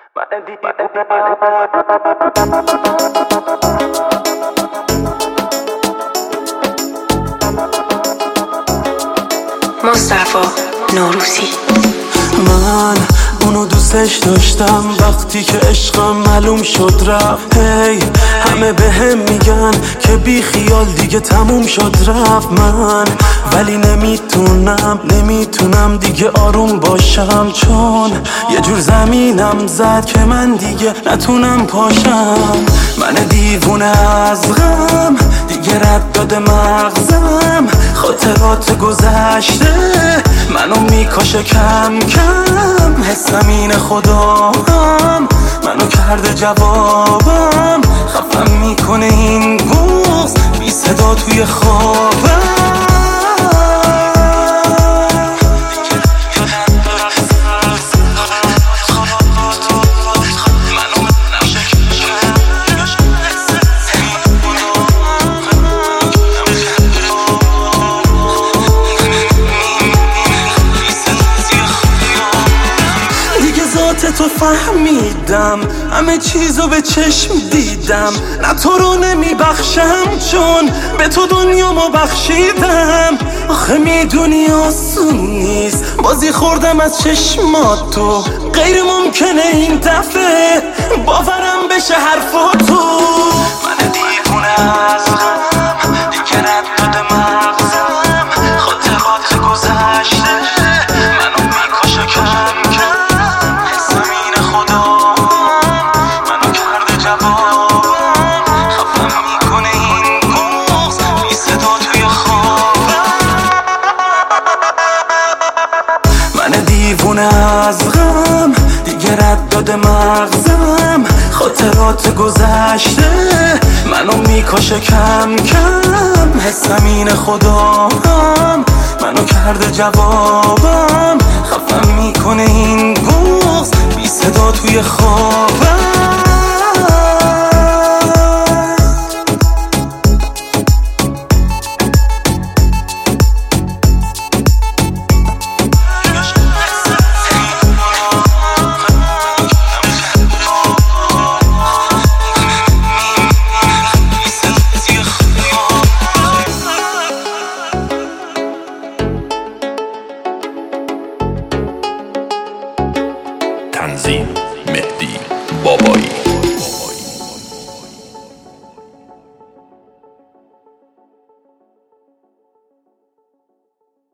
مصطفی نوروزی. من اونو دوستش داشتم، وقتی که عشقم معلوم شد رفت. هی همه به هم میگن که بی خیال دیگه تموم شد رفت. من ولی نمیتونم دیگه آروم باشم، چون یه جور زمینم زد که من دیگه نتونم پاشم. من دیوونه از غم دیگه رد داده مغزم، خاطرات گذشته منو میکشه کم کم. حسم اینه خدا هم منو کرده جوابم، خفم میکنه این بغض بی صدا توی خوابم. تو فهمیدم، همه چیزو به چشم دیدم. نه تو رو نمیبخشم چون به تو دنیامو بخشیدم. آخه میدونی آسون نیست، بازی خوردم از چشمات تو. غیر ممکنه این دفعه باورم بشه حرفاتو. من دیوونه از غم دیگه رد داده مغزم، خاطرات گذشته منو میکشه کم کم. دیوونه از غم دیگه رد داده مغزم، خاطرات گذشته منو میکشه کم کم. حسم اینه خدا هم منو کرده جوابم، خفم میکنه این بغض بی صدا توی خوابم. تنظیم